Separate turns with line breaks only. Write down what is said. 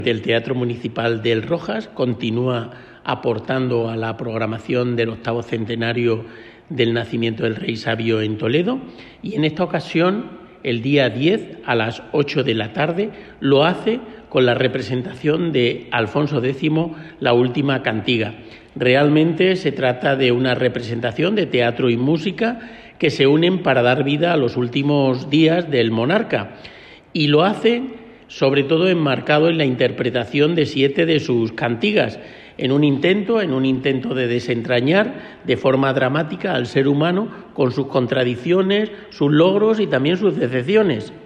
El Teatro Municipal del Rojas continúa aportando a la programación del 8º centenario del nacimiento del Rey Sabio en Toledo, y en esta ocasión, el día 10 a las 8 de la tarde, lo hace con la representación de Alfonso X, La Última Cantiga. Realmente se trata de una representación de teatro y música que se unen para dar vida a los últimos días del monarca, y lo hace sobre todo enmarcado en la interpretación de 7 de sus cantigas, en un intento de desentrañar de forma dramática al ser humano con sus contradicciones, sus logros y también sus decepciones.